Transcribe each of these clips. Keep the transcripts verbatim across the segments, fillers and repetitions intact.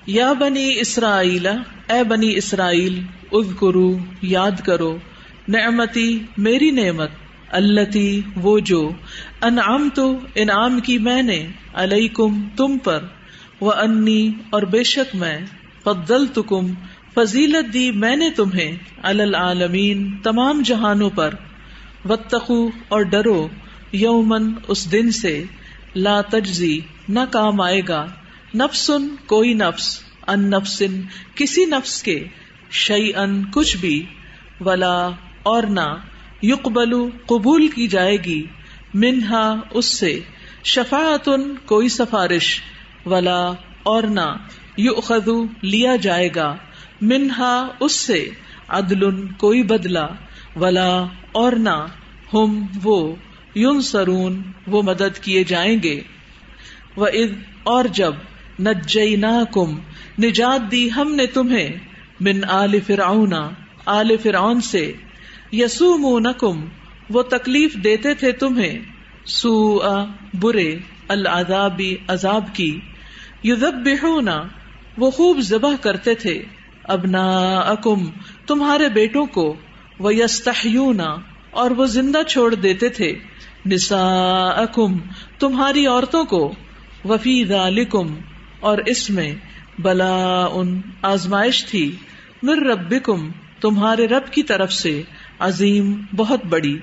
یا بنی اسرائیل، اے بنی اسرائیل، اذکرو یاد کرو، نعمتی میری نعمت، اللتی وہ جو، انعمت انعام کی میں نے، علیکم تم پر، وانی اور بے شک میں، فضلتکم فضیلت دی میں نے تمہیں، علی العالمین تمام جہانوں پر، واتقوا اور ڈرو، یومن اس دن سے، لا تجزی نہ کام آئے گا، نفسن کوئی نفس، ان نفسن کسی نفس کے، شیئن کچھ بھی، ولا اور نہ، یقبل قبول کی جائے گی، منہا اس سے، شفاعتن کوئی سفارش، ولا اور نہ، یؤخذ لیا جائے گا، منہا اس سے، عدل کوئی بدلہ، ولا اور نہ، ہم وہ، ینصرون وہ مدد کیے جائیں گے۔ وَإِذْ اور جب، نجیناکم نجات دی ہم نے تمہیں، من آل فرعون آل فرعون سے، یسومونکم وہ تکلیف دیتے تھے تمہیں، سوء برے، العذاب عذاب کی، یذبحون وہ خوب ذبح کرتے تھے، ابناءکم تمہارے بیٹوں کو، ویستحیون اور وہ زندہ چھوڑ دیتے تھے، نساءکم تمہاری عورتوں کو، وفی ذالکم اور اس میں، بلاء آزمائش تھی، من ربکم تمہارے رب کی طرف سے، عظیم بہت بڑی۔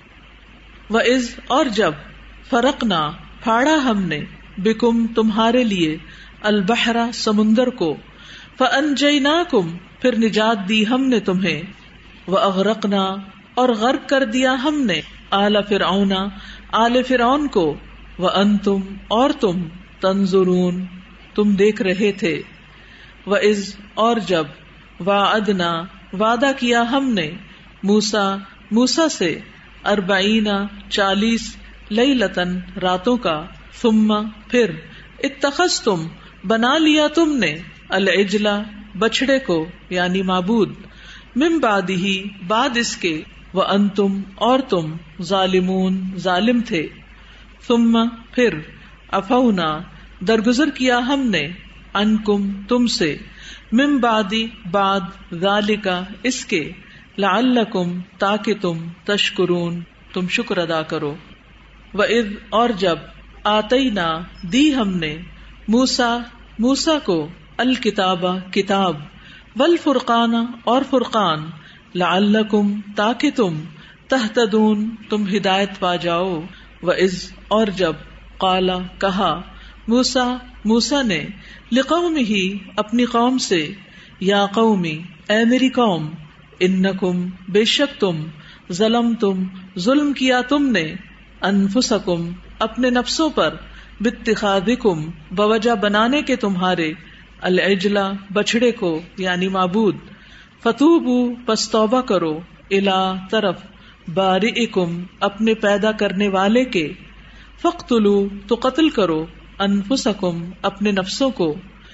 وَإِذْ اور جب، فرقنا پھاڑا ہم نے، بکم تمہارے لیے، البحر سمندر کو، فانجیناکم پھر نجات دی ہم نے تمہیں، واغرقنا اور غرق کر دیا ہم نے، آل فرعون آل فرعون کو، وانتم اور تم، تنظرون تم دیکھ رہے تھے۔ وَإِذْ اور جب، وعدنا وعدہ کیا ہم نے، موسیٰ موسیٰ سے، اربعین چالیس، لیلتن راتوں کا، ثم پھر، اتخذتم بنا لیا تم نے، العجل بچڑے کو یعنی معبود، من بعدہ بعد اس کے، وانتم اور تم، ظالمون ظالم تھے، ثم پھر، عفونا درگزر کیا ہم نے، عنکم تم سے، من بعد بعد، ذالک اس کے، لعلکم تاکہ تم، تشکرون تم شکر ادا کرو۔ وَإِذْ اور جب، آتینا دی ہم نے، موسیٰ موسیٰ کو، الکتاب کتاب، والفرقان اور فرقان، لعلکم تاکہ تم، تہتدون تم ہدایت پا جاؤ۔ وَإِذْ اور جب، قال کہا، موسیٰ موسیٰ نے، لقومہ اپنی قوم سے، یا قومی اے میری قوم، انکم بے شک تم، ظلمتم ظلم کیا تم نے، انفسکم اپنے نفسوں پر، باتخاذکم بوجہ بنانے کے تمہارے، العجل بچڑے کو یعنی معبود، فتوبو پس توبہ کرو، الی طرف، بارئکم اپنے پیدا کرنے والے کے، فاقتلوا تو قتل کرو، انفسکم اپنے نفسوں کو،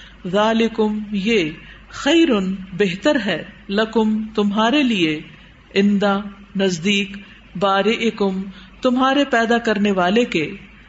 ذالکم یہ، خیرن بہتر ہے، لکم تمہارے لیے، اندہ نزدیک، بارئکم تمہارے پیدا کرنے والے کے،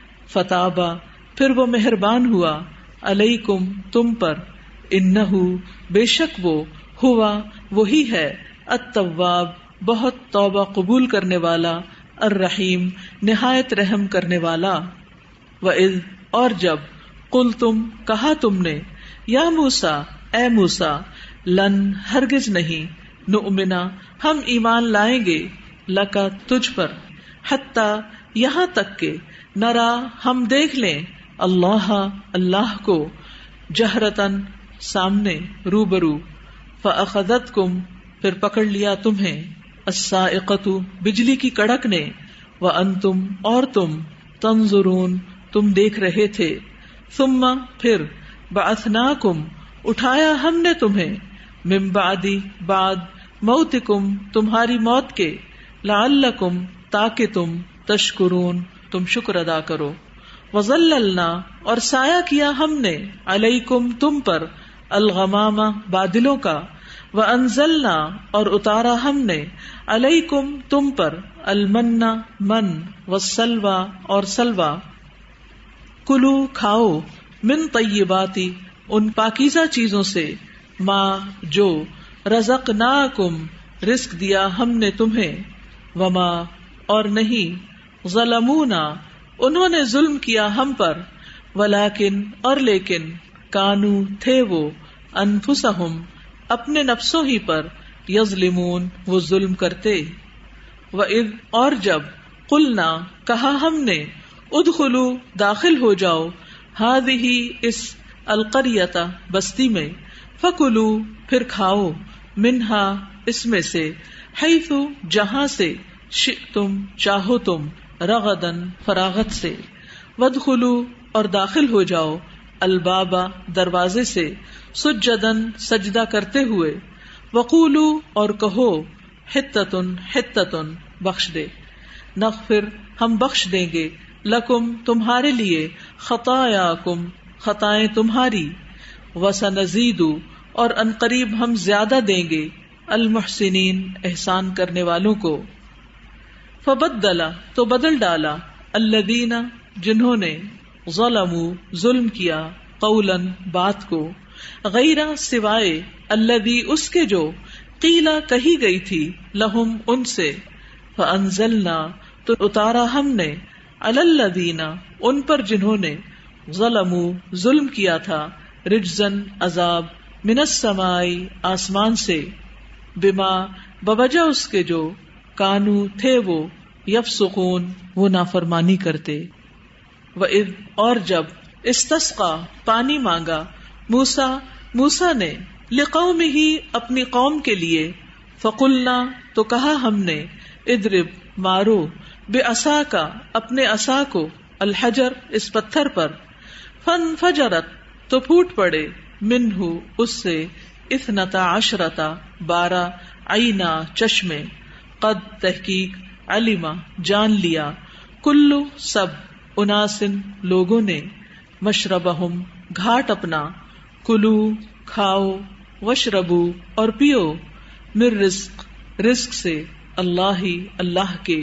فتابا پھر وہ مہربان ہوا، علیکم تم پر، انہو بے شک وہ، ہوا وہی ہے، التواب بہت توبہ قبول کرنے والا، الرحیم نہایت رحم کرنے والا۔ وَإِذْ اور جب، قلتم کہا تم نے، یا موسیٰ اے موسیٰ، لن ہرگز نہیں، نؤمنا ہم ایمان لائیں گے، لکا تجھ پر، حتیٰ یہاں تک کہ، نرا ہم دیکھ لیں، اللہ اللہ کو، جہرتن سامنے روبرو، فأخذتکم پھر پکڑ لیا تمہیں، الصاعقۃ بجلی کی کڑک نے، وانتم اور تم، تنظرون تم دیکھ رہے تھے، ثم پھر، بعثناکم اٹھایا ہم نے تمہیں، من بعد بعد، موتکم تمہاری موت کے، لعلکم تاکہ تم، تشکرون تم شکر ادا کرو، وظللنا اور سایہ کیا ہم نے، علیکم تم پر، الغمام بادلوں کا، وانزلنا اور اتارا ہم نے، علیکم تم پر، المن من، والسلوى اور سلوى، کلو کھاؤ، من طیباتی ان پاکیزہ چیزوں سے، ما جو، رزقناکم رزق دیا ہم نے تمہیں، وما اور نہیں، ظلمونا انہوں نے ظلم کیا ہم پر، ولیکن اور لیکن، کانو تھے وہ، انفسہم اپنے نفسوں ہی پر، یظلمون وہ ظلم کرتے، وَإِذْ اور جب، قلنا کہا ہم نے، ادخلوا داخل ہو جاؤ، ہذہ اس، القریۃ بستی میں، فکلوا پھر کھاؤ، منہا اس میں سے، حیث جہاں سے، شئتم چاہو تم، رغدن فراغت سے، وادخلوا اور داخل ہو جاؤ، البابا دروازے سے، سجدن سجدہ کرتے ہوئے، وقولوا اور کہو، حتۃ حتۃ بخش دے، نغفر ہم بخش دیں گے، لکم تمہارے لیے، خطایاکم خطائیں تمہاری، وسنزید اور عنقریب ہم زیادہ دیں گے، المحسنین احسان کرنے والوں کو۔ فبدل تو بدل ڈالا، الذین جنہوں نے، ظلموا ظلم کیا، قولا بات کو، غیر سوائے، الذی اس کے جو، قیلا کہی گئی تھی، لہم ان سے، فانزلنا تو اتارا ہم نے، علی الذین ان پر جنہوں نے، ظلموا ظلم کیا تھا، رجزن عذاب، من السماء آسمان سے، بما بوجہ اس کے جو، کانو تھے وہ، یفسقون وہ نافرمانی کرتے۔ وَإِذْ اور جب، استسقا پانی مانگا، موسیٰ موسیٰ نے، لقومہ اپنی قوم کے لیے، فقلنا تو کہا ہم نے، اضرب مارو، بعصاک اپنے عصا کو، الحجر اس پتھر پر، فانفجرت تو پھوٹ پڑے، منہ اس سے، اثنتا عشرتا بارہ، عینا چشمے، قد تحقیق، علما جان لیا، کلو سب، اناسن لوگوں نے، مشربہم گھاٹ اپنا، کلو کھاؤ، وشربو اور پیو، من رزق رزق سے، اللہ اللہ کے،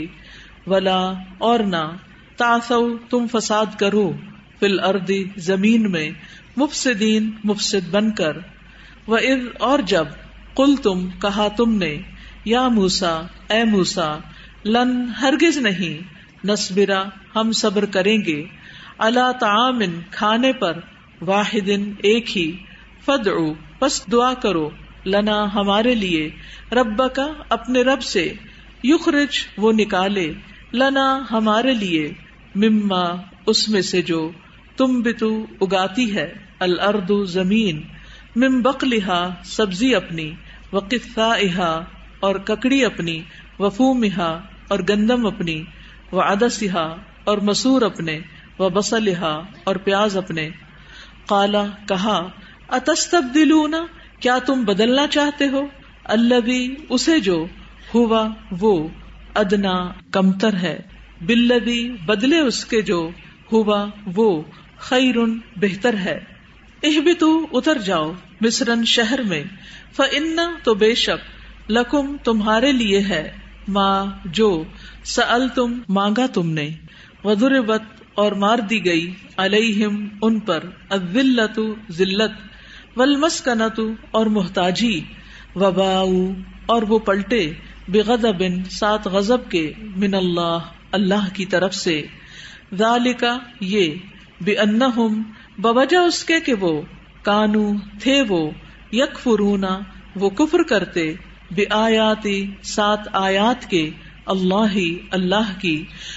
ولا اور نہ، تعثوا تم فساد کرو، فی الارض زمین میں، مفسدین مفسد بن کر، وَإِذْ اور جب، قلتم کہا تم نے، یا موسیٰ اے موسیٰ، لن ہرگز نہیں، نصبرا ہم صبر کریں گے، علی طعام کھانے پر، واحد ایک ہی، فادعو پس دعا کرو، لنا ہمارے لیے، ربک اپنے رب سے، یخرج وہ نکالے، لنا ہمارے لیے، مما اس میں سے جو، تنبتو اگاتی ہے، الارض زمین، من بقلہا سبزی اپنی، وقثائہا اور ککڑی اپنی، وفومہا اور گندم اپنی، وعدسہا اور مسور اپنے، وبصلہا اور پیاز اپنے۔ قالا کہا، اتستبدلون کیا تم بدلنا چاہتے ہو، الذی اسے جو، ہوا وہ، ادنا کمتر ہے، بالذی بدلے اس کے جو، ہوا وہ، خیرن بہتر ہے۔ اہبتو اتر جاؤ، مصرن شہر میں، فإن تو بے شک، لکم تمہارے لیے ہے، ما جو، سألتم مانگا تم نے، وضربت اور مار دی گئی، علیہم ان پر، الذلۃ ذلت، والمسکنۃ اور محتاجی، وباؤ اور وہ پلٹے، بغضب سات غضب کے، من اللہ اللہ کی طرف سے، ذالک یہ، بانہم بوجہ اس کے کہ وہ، کانو تھے وہ، یکفرون وہ کفر کرتے، بآیاتی سات آیات کے، اللہ اللہ کی،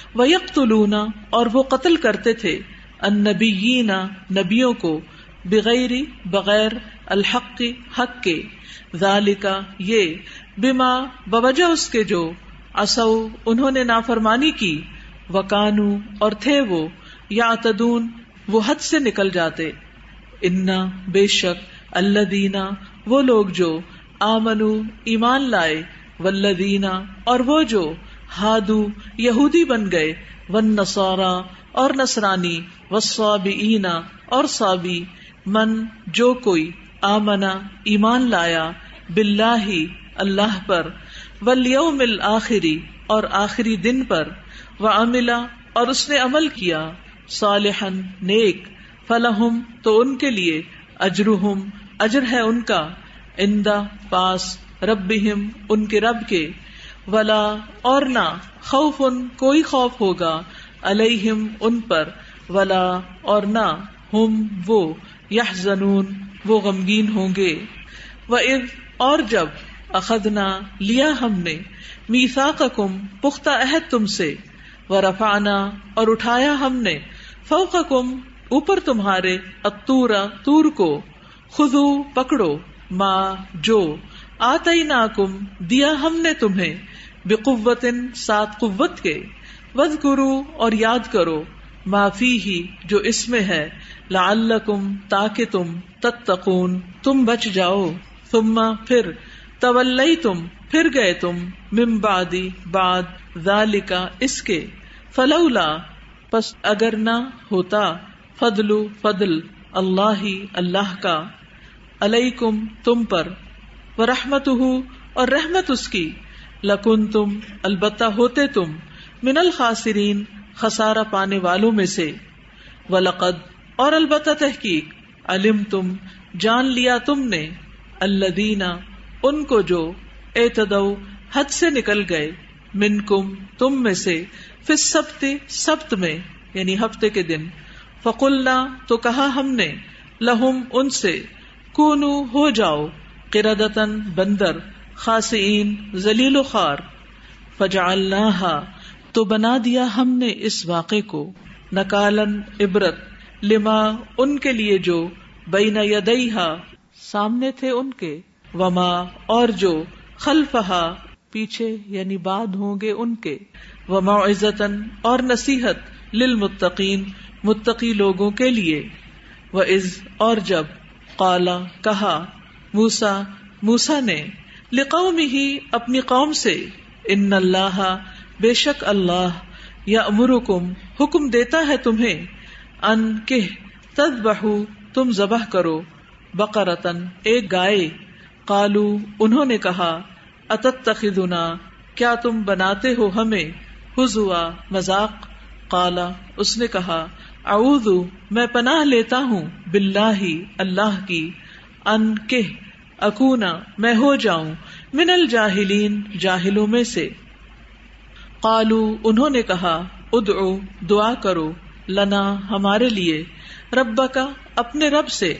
ویقتلون اور وہ قتل کرتے تھے، النبیین نبیوں کو، بغیر بغیر، الحق حق کے، ذالک یہ، بما بوجہ اس کے جو، عصوا انہوں نے نافرمانی کی، وکانو اور تھے وہ، یعتدون وہ حد سے نکل جاتے، انا بے شک، الذین وہ لوگ جو، آمنو ایمان لائے، والذین اور وہ جو، ہادو یہودی بن گئے، والنصارى اور نصرانی، والصابئین اور صابی، من جو کوئی، آمنا ایمان لایا، باللہ اللہ پر، والیوم الآخری اور آخری دن پر، وعمل اور اس نے عمل کیا، صالحا نیک، فلہم تو ان کے لیے، اجرہم اجر ہے ان کا، عند پاس، ربہم ان کے رب کے، ولا اور نہ، خوف کوئی خوف ہوگا، علیہم ان پر، ولا اور نہ، ہم وہ، یحزنون وہ غمگین ہوں گے۔ وَإِذْ اور جب، اخذنا لیا ہم نے، میثاقکم پختہ عہد تم سے، ورفعنا اور اٹھایا ہم نے، فوقکم اوپر تمہارے، الطور طور کو، خذوا پکڑو، ما جو، آتیناکم دیا ہم نے تمہیں، بقوت ساتھ قوت کے، واذکروا اور یاد کرو، ما فیہ جو اس میں ہے، لعلکم تاکہ تم، تتقون تم بچ جاؤ، ثم پھر، تولیتم پھر گئے تم، من بعدی بعد، ذالک اس کے، فلولا پس اگر نہ ہوتا، فضل فضل اللہ اللہ کا، علیکم تم پر، ورحمتہ اور رحمت اس کی، لکنتم البتہ ہوتے تم، من الخاسرین خسارہ پانے والوں میں سے، ولقد اور البتہ تحقیق، علمتم جان لیا تم نے، الذین ان کو جو، اعتدوا حد سے نکل گئے، منکم تم میں سے، فی السبت سبت میں یعنی ہفتے کے دن، فقلنا تو کہا ہم نے، لہم ان سے، کونو ہو جاؤ، قردۃ بندر، خاسئین ذلیل و خوار، فجعلناہا تو بنا دیا ہم نے اس واقعے کو، نکالن عبرت، لما ان کے لیے جو، بین یدیہا سامنے تھے ان کے، وما اور جو، خلفہا پیچھے یعنی بعد ہوں گے ان کے، وموعظۃ اور نصیحت، للمتقین متقی لوگوں کے لیے، وَإِذْ اور جب، قالا کہا، موسیٰ موسیٰ نے، لقومہ اپنی قوم سے، ان اللہ بے شک اللہ، یأمرکم حکم دیتا ہے تمہیں، ان کہ تذبحوا تم ذبح کرو، بقرۃ ایک گائے، قالو انہوں نے کہا، اتتخذنا کیا تم بناتے ہو ہمیں، ہزوا مذاق، قالا اس نے کہا، اعوذ میں پناہ لیتا ہوں، باللہ اللہ کی، ان کہ اکونا میں ہو جاؤں، من الجاہلین جاہلوں میں سے، قالو انہوں نے کہا، ادعو دعا کرو، لنا ہمارے لیے، ربکا اپنے رب سے،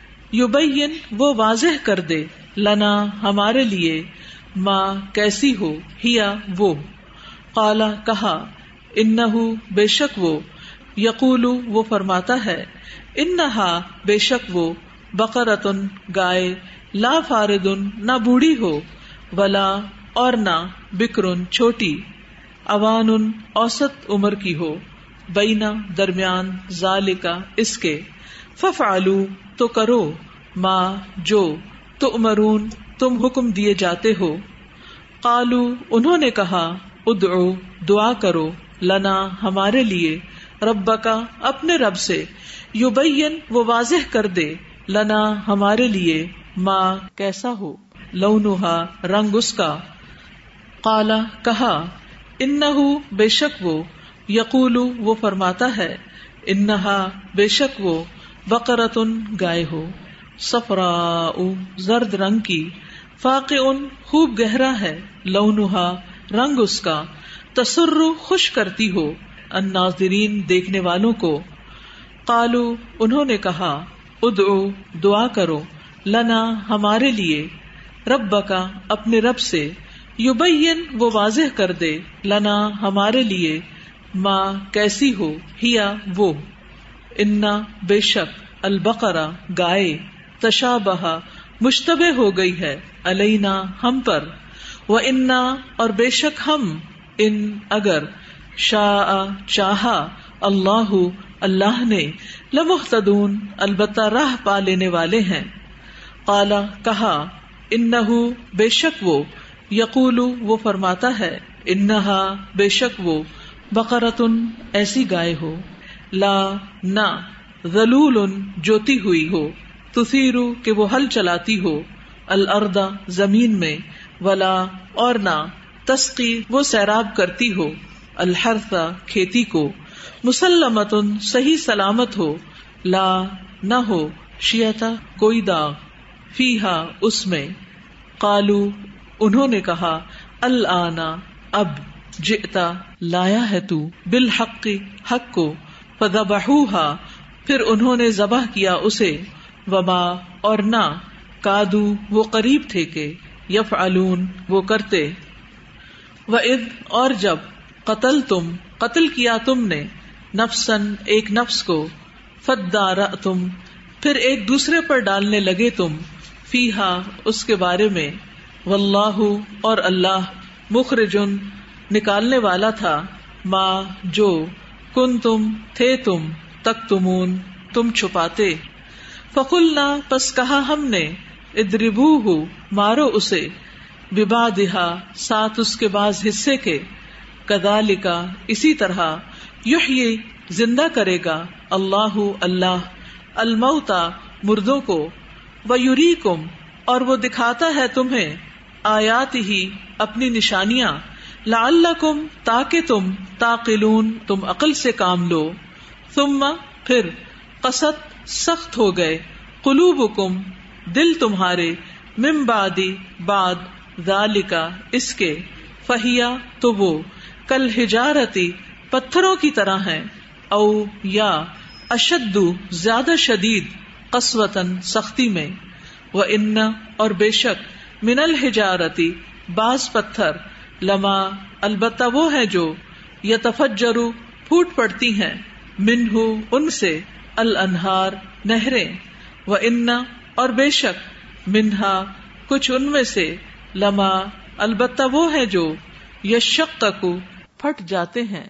یبین وہ واضح کر دے، لنا ہمارے لیے، ما کیسی ہو، ہیا وہ، قالا کہا، انہو بے شک وہ، یقولو وہ فرماتا ہے، انہا بے شک وہ، بقرۃ گائے، لا فارض نہ بوڑھی ہو، ولا اور نہ بکر چھوٹی، اوان اوسط عمر کی ہو، بینا درمیان، ذالکا اس کے، ففعلوا تو کرو، ما جو، تؤمرون تم حکم دیے جاتے ہو، قالو انہوں نے کہا، ادعو دعا کرو، لنا ہمارے لیے، ربکا اپنے رب سے، یبین وہ واضح کر دے، لنا ہمارے لیے، ما کیسا ہو، لونہا رنگ اس کا، قالا کہا، انہو بے شک وہ، یقولو وہ فرماتا ہے، انہا بے شک وہ، بقرۃ گائے ہو، صفراء زرد رنگ کی، فاقع خوب گہرا ہے، لونہا رنگ اس کا، تسر خوش کرتی ہو، الناظرین دیکھنے والوں کو، قالو انہوں نے کہا، ادعو دعا کرو، لنا ہمارے لیے، ربکا اپنے رب سے، یبین وہ واضح کر دے، لنا ہمارے لیے، ما کیسی ہو، ہیا وہ، انا بے شک، البقرہ گائے، تشابہ مشتبہ ہو گئی ہے، علینا ہم پر، وَإِنَّا اور بے شک ہم، ان اگر، شاء چاہا، اللہ اللہ نے، لمہتدون البتہ راہ پا لینے والے ہیں، قالا کہا، انہو بے شک وہ، یقولو وہ فرماتا ہے، انہا بے شک وہ، بقرۃ ایسی گائے ہو، لا نہ، ذلول جوتی ہوئی ہو، تثیرو کہ وہ ہل چلاتی ہو، الارض زمین میں، ولا اور نہ، تسقی وہ سیراب کرتی ہو، الحرث کھیتی کو، مسلمۃ صحیح سلامت ہو، لا نہ ہو، شیعتا کوئی داغ، فیہا اس میں، قالو انہوں نے کہا، الآنا اب، جئتا لایا ہے تو، بالحق حق کو، فذبحوہا پھر انہوں نے ذبح کیا اسے، وما اور نہ، کادو وہ قریب تھے کہ، یفعلون وہ کرتے، وَإِذْ اور جب، قتل تم قتل کیا تم نے، نفسن ایک نفس کو، فادارأتم پھر ایک دوسرے پر ڈالنے لگے تم، فیہا اس کے بارے میں، واللہ اور اللہ، مخرجن نکالنے والا تھا، ما جو، کن تم تھے تم، تکتمون تم چھپاتے، فقلنا پس کہا ہم نے، اضربوہ مارو اسے، ببعضھا ساتھ اس کے بعض حصے کے، کذالک اسی طرح، یحیی زندہ کرے گا، اللہ اللہ، الموتى مردوں کو، ویریکم اور وہ دکھاتا ہے تمہیں، آیاتہ اپنی نشانیاں، لعلکم تاکہ تم، تعقلون تم عقل سے کام لو، ثم پھر، قست سخت ہو گئے، قلوبکم دل تمہارے، من بعد بعد، ذالک اس کے، فہیا تو وہ، کالحجارتی پتھروں کی طرح ہیں، او یا، اشد زیادہ شدید، قسوتاً سختی میں، وَإِنَّ اور بے شک، من الحجارتی بعض پتھر، لما البتہ وہ ہے جو، یتفجر پھوٹ پڑتی ہیں، منہ ان سے، الانہار نہریں، وَإِنَّ اور بے شک، منہا کچھ ان میں سے، لما البتہ وہ ہے جو، یشقق پھٹ جاتے ہیں،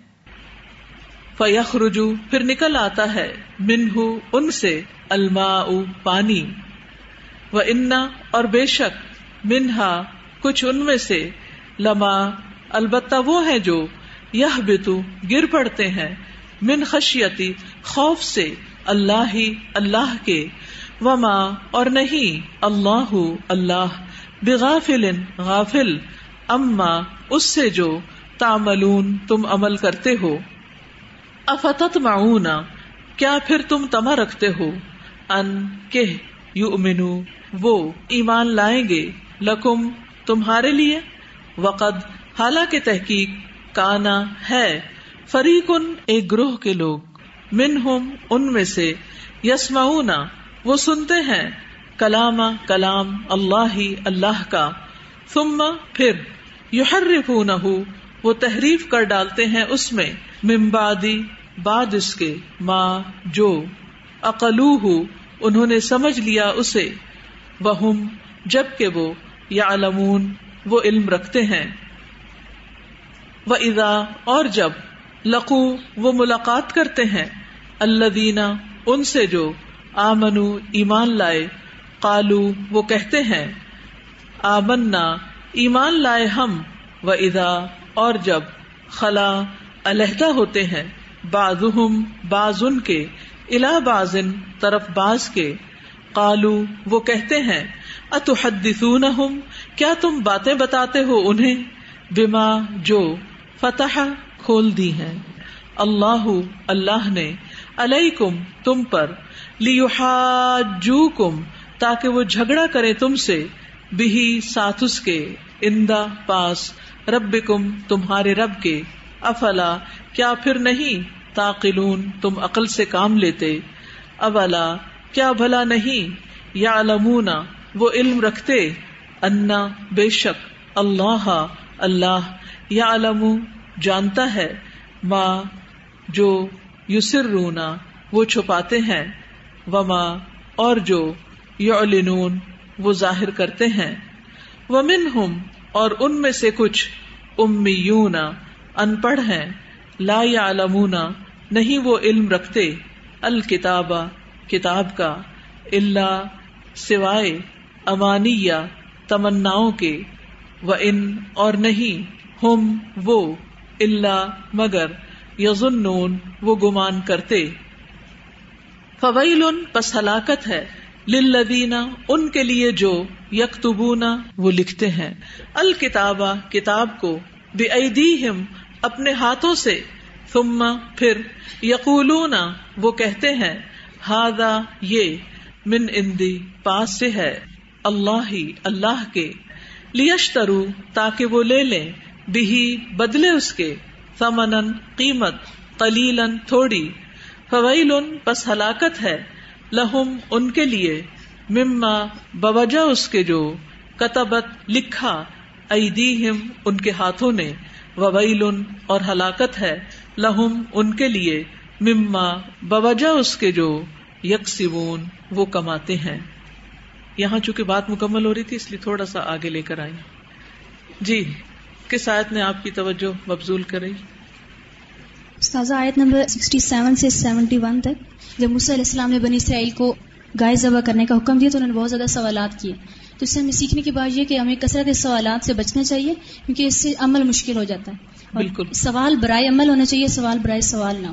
فیخرج پھر نکل آتا ہے، منہ ان سے، الماء پانی، وَإِنَّ اور بے شک، منہا کچھ ان میں سے، لما البتہ وہ ہے جو، یہبط گر پڑتے ہیں، من خشیتی خوف سے، اللہ اللہ کے، وما اور نہیں، اللہ اللہ، بغافل غافل، اما اس سے جو، تعملون تم عمل کرتے ہو، افتطمعون کیا پھر تم طمع رکھتے ہو، ان کہ، یؤمنو وہ ایمان لائیں گے، لکم تمہارے لیے، وقد حالانکہ تحقیق، کانا ہے، فریقن ایک گروہ کے لوگ، منہم ان میں سے، یسمعون وہ سنتے ہیں، کلام کلام اللہ اللہ کا، ثم پھر، یحرفونہ وہ تحریف کر ڈالتے ہیں اس میں، من بعد بعد اس کے، ما جو، عقلوہ انہوں نے سمجھ لیا اسے، وہم جبکہ وہ، یعلمون وہ علم رکھتے ہیں، وَإِذَا اور جب، لقو وہ ملاقات کرتے ہیں، الذین ان سے جو، آمنو ایمان لائے، قالو وہ کہتے ہیں، آمنا ایمان لائے ہم، وَإِذَا اور جب، خلا علیحدہ ہوتے ہیں، بعضهم بعض ان کے، الی بعض طرف بعض کے، قالو وہ کہتے ہیں، اتحدثونہم کیا تم باتیں بتاتے ہو انہیں، بما جو، فتح کھول دی ہیں، اللہ اللہ نے، علیکم تم پر، لیحاجوکم تاکہ وہ جھگڑا کرے تم سے، بہی ساتھ اس کے، اندہ پاس، ربکم تمہارے رب کے، افلا کیا پھر نہیں، تعقلون تم عقل سے کام لیتے، اولا کیا بھلا نہیں، یعلمون وہ علم رکھتے، انا بے شک، اللہ اللہ، یعلم جانتا ہے، ما جو، یسرون وہ چھپاتے ہیں، وما اور جو، یعلنون وہ ظاہر کرتے ہیں، ومنہم اور ان میں سے کچھ، امیون ان پڑھ ہیں، لا یعلمون نہیں وہ علم رکھتے، الکتاب کتاب کا، الا سوائے، امانیہ تمناؤں کے، وان اور نہیں، ہم وہ، الا مگر، یظنون وہ گمان کرتے، فویل پس ہلاکت ہے، للذین ان کے لیے جو، یکتبون وہ لکھتے ہیں، الکتاب کتاب کو، بایدیہم اپنے ہاتھوں سے، ثم پھر، یقولون وہ کہتے ہیں، ھذا یہ، من اندی پاس سے ہے، اللہ ہی اللہ کے، لیشترو تاکہ وہ لے لیں، بہی بدلے اس کے، ثمنن قیمت، قلیلن تھوڑی، فویلن پس ہلاکت ہے، لہم ان کے لیے، مما بوجہ اس کے جو، کتبت لکھا، ایدیہم ان کے ہاتھوں نے، وویلن اور ہلاکت ہے، لہم ان کے لیے، مما بوجہ اس کے جو، یکسبون وہ کماتے ہیں۔ یہاں چونکہ بات مکمل ہو رہی تھی اس لیے تھوڑا سا آگے لے کر آئی۔ جی کس آیت نے آپ کی توجہ مبذول کری؟ استاذہ آیت نمبر سڑسٹھ سے اکہتر تک، جب موسیٰ علیہ السلام نے بنی اسرائیل کو گائے ذبح کرنے کا حکم دیا تو انہوں نے بہت زیادہ سوالات کیے، تو اس سے ہمیں سیکھنے کی بات یہ کہ ہمیں کثرت سوالات سے بچنا چاہیے، کیونکہ اس سے عمل مشکل ہو جاتا ہے۔ بالکل، سوال برائے عمل ہونا چاہیے، سوال برائے سوال نہ ہو۔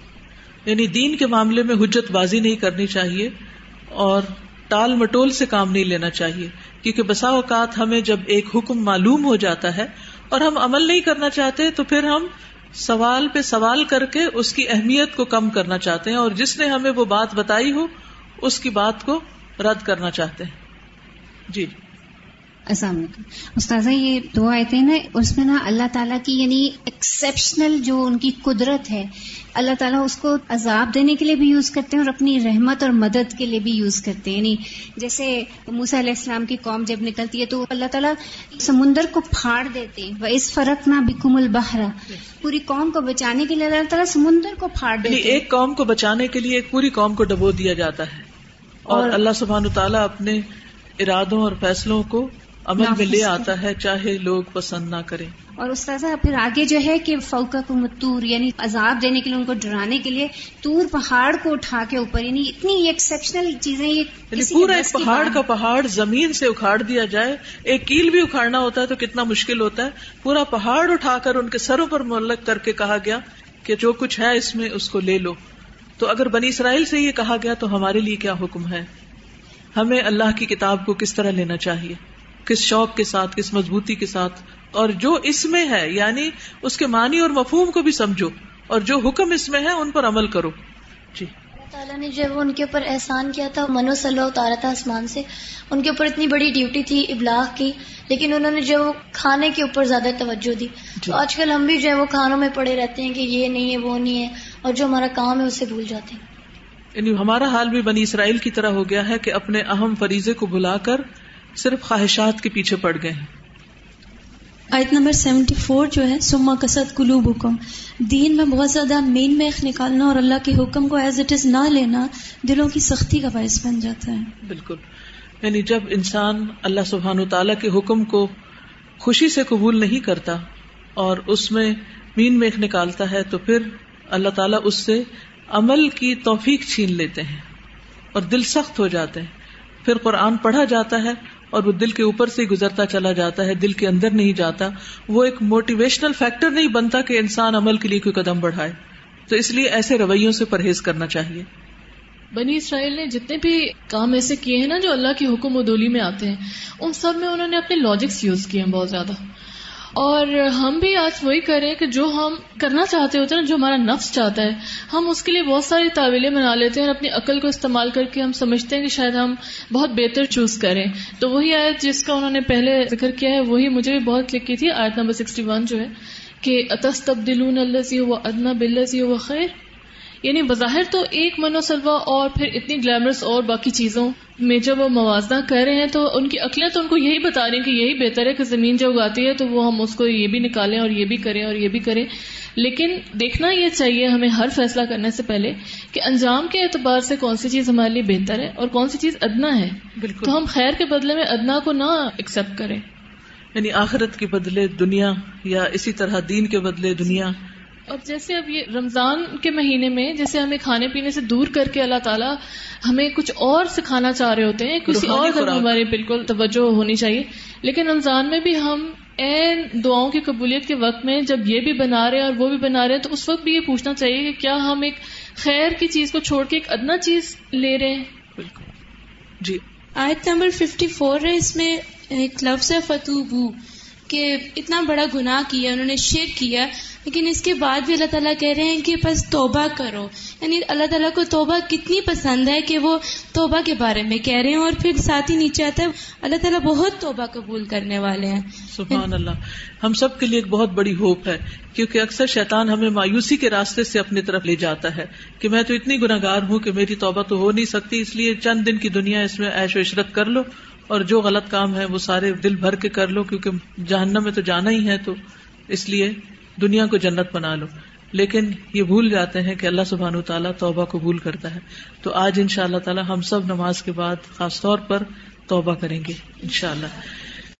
یعنی دین کے معاملے میں حجت بازی نہیں کرنی چاہیے اور ٹال مٹول سے کام نہیں لینا چاہیے، کیونکہ بسا اوقات ہمیں جب ایک حکم معلوم ہو جاتا ہے اور ہم عمل نہیں کرنا چاہتے تو پھر ہم سوال پہ سوال کر کے اس کی اہمیت کو کم کرنا چاہتے ہیں، اور جس نے ہمیں وہ بات بتائی ہو اس کی بات کو رد کرنا چاہتے ہیں۔ جی السلام علیکم استاذہ، یہ دو آیتیں نا اس میں نا اللہ تعالیٰ کی یعنی ایکسیپشنل جو ان کی قدرت ہے، اللہ تعالیٰ اس کو عذاب دینے کے لیے بھی یوز کرتے ہیں اور اپنی رحمت اور مدد کے لیے بھی یوز کرتے ہیں۔ یعنی جیسے موسیٰ علیہ السلام کی قوم جب نکلتی ہے تو اللہ تعالیٰ سمندر کو پھاڑ دیتے ہیں، وَإِذْ فَرَقْنَا بِكُمُ الْبَحْرَ، پوری قوم کو بچانے کے لیے اللہ تعالیٰ سمندر کو پھاڑ دیتے ہیں۔ ایک قوم کو بچانے کے لیے ایک پوری قوم کو ڈبو دیا جاتا ہے، اور اللہ سبحانہ تعالیٰ اپنے ارادوں اور فیصلوں کو عمل میں لے آتا ہے، چاہے لوگ پسند نہ کریں۔ اور استاذہ پھر آگے جو ہے کہ فوقکم الطور، یعنی عذاب دینے کے لیے، ان کو ڈرانے کے لیے طور پہاڑ کو اٹھا کے اوپر، یعنی اتنی ایکسیپشنل چیزیں، یہ یعنی پورا ایک پہاڑ کا پہاڑ زمین سے اکھاڑ دیا جائے، ایک کیل بھی اکھاڑنا ہوتا ہے تو کتنا مشکل ہوتا ہے، پورا پہاڑ اٹھا کر ان کے سروں پر معلق کر کے کہا گیا کہ جو کچھ ہے اس میں اس کو لے لو۔ تو اگر بنی اسرائیل سے یہ کہا گیا تو ہمارے لیے کیا حکم ہے؟ ہمیں اللہ کی کتاب کو کس طرح لینا چاہیے، کس شوق کے ساتھ، کس مضبوطی کے ساتھ، اور جو اس میں ہے یعنی اس کے معنی اور مفہوم کو بھی سمجھو، اور جو حکم اس میں ہے ان پر عمل کرو۔ جی اللہ تعالیٰ نے جب ان کے اوپر احسان کیا تھا، منو سلو اتارا تھا آسمان سے، ان کے اوپر اتنی بڑی ڈیوٹی تھی ابلاغ کی، لیکن انہوں نے جو کھانے کے اوپر زیادہ توجہ دی۔ تو آج کل ہم بھی جو ہے وہ کھانوں میں پڑے رہتے ہیں کہ یہ نہیں ہے وہ نہیں ہے، اور جو ہمارا کام ہے اسے بھول جاتے ہیں۔ یعنی ہمارا حال بھی بنی اسرائیل کی طرح ہو گیا ہے کہ اپنے اہم فریضے کو بھلا کر صرف خواہشات کے پیچھے پڑ گئے ہیں۔ آیت نمبر سیونٹی فور جو ہے، سما کسد قلوبکم، دین میں بہت زیادہ مین میخ نکالنا اور اللہ کے حکم کو ایز اٹ از نہ لینا دلوں کی سختی کا باعث بن جاتا ہے۔ بالکل، یعنی جب انسان اللہ سبحانہ تعالیٰ کے حکم کو خوشی سے قبول نہیں کرتا اور اس میں مین میخ نکالتا ہے تو پھر اللہ تعالیٰ اس سے عمل کی توفیق چھین لیتے ہیں اور دل سخت ہو جاتے ہیں۔ پھر قرآن پڑھا جاتا ہے اور وہ دل کے اوپر سے گزرتا چلا جاتا ہے، دل کے اندر نہیں جاتا، وہ ایک موٹیویشنل فیکٹر نہیں بنتا کہ انسان عمل کے لیے کوئی قدم بڑھائے۔ تو اس لیے ایسے رویوں سے پرہیز کرنا چاہیے۔ بنی اسرائیل نے جتنے بھی کام ایسے کیے ہیں نا جو اللہ کی حکم و دولی میں آتے ہیں، ان سب میں انہوں نے اپنے لاجکس یوز کیے ہیں بہت زیادہ، اور ہم بھی آج وہی کریں کہ جو ہم کرنا چاہتے ہوتے ہیں، جو ہمارا نفس چاہتا ہے، ہم اس کے لیے بہت ساری تعویلیں بنا لیتے ہیں اور اپنی عقل کو استعمال کر کے ہم سمجھتے ہیں کہ شاید ہم بہت بہتر چوز کریں۔ تو وہی آیت جس کا انہوں نے پہلے ذکر کیا ہے وہی مجھے بھی بہت کلک کی تھی، آیت نمبر سکسٹی ون جو ہے کہ اتستبدلون الذی هو ادنی بالذی هو خیر، یعنی بظاہر تو ایک من و سلوا اور پھر اتنی گلیمرس اور باقی چیزوں میں جب وہ موازنہ کر رہے ہیں تو ان کی عقلیں تو ان کو یہی بتا رہی ہیں کہ یہی بہتر ہے کہ زمین جو اگاتی ہے تو وہ ہم اس کو یہ بھی نکالیں اور یہ بھی کریں اور یہ بھی کریں، لیکن دیکھنا یہ چاہیے ہمیں ہر فیصلہ کرنے سے پہلے کہ انجام کے اعتبار سے کون سی چیز ہمارے لیے بہتر ہے اور کون سی چیز ادنا ہے۔ بالکل، تو ہم خیر کے بدلے میں ادنا کو نہ ایکسپٹ کریں، یعنی آخرت کے بدلے دنیا یا اسی طرح دین کے بدلے دنیا۔ اب جیسے اب یہ رمضان کے مہینے میں جیسے ہمیں کھانے پینے سے دور کر کے اللہ تعالیٰ ہمیں کچھ اور سکھانا چاہ رہے ہوتے ہیں، کسی اور طرف ہماری بالکل توجہ ہونی چاہیے، لیکن رمضان میں بھی ہم این دعاؤں کی قبولیت کے وقت میں جب یہ بھی بنا رہے ہیں اور وہ بھی بنا رہے ہیں تو اس وقت بھی یہ پوچھنا چاہیے کہ کیا ہم ایک خیر کی چیز کو چھوڑ کے ایک ادنا چیز لے رہے ہیں۔ بالکل جی، آیت نمبر ففٹی فور ہے، اس میں ایک لفظ ہے فتوبو، کہ اتنا بڑا گناہ کیا انہوں نے، شرک کیا، لیکن اس کے بعد بھی اللہ تعالیٰ کہہ رہے ہیں کہ بس توبہ کرو. یعنی اللہ تعالیٰ کو توبہ کتنی پسند ہے کہ وہ توبہ کے بارے میں کہہ رہے ہیں. اور پھر ساتھ ہی نیچے آتا ہے اللہ تعالیٰ بہت توبہ قبول کرنے والے ہیں. سبحان اللہ. ہم سب کے لیے ایک بہت بڑی ہوپ ہے, کیونکہ اکثر شیطان ہمیں مایوسی کے راستے سے اپنی طرف لے جاتا ہے کہ میں تو اتنی گناہگار ہوں کہ میری توبہ تو ہو نہیں سکتی, اس لیے چند دن کی دنیا اس میں عیش و عشرت کر لو اور جو غلط کام ہے وہ سارے دل بھر کے کر لو, کیونکہ جہنم میں تو جانا ہی ہے, تو اس لیے دنیا کو جنت بنا لو. لیکن یہ بھول جاتے ہیں کہ اللہ سبحانہ وتعالیٰ توبہ قبول کرتا ہے. تو آج انشاءاللہ تعالی ہم سب نماز کے بعد خاص طور پر توبہ کریں گے انشاءاللہ.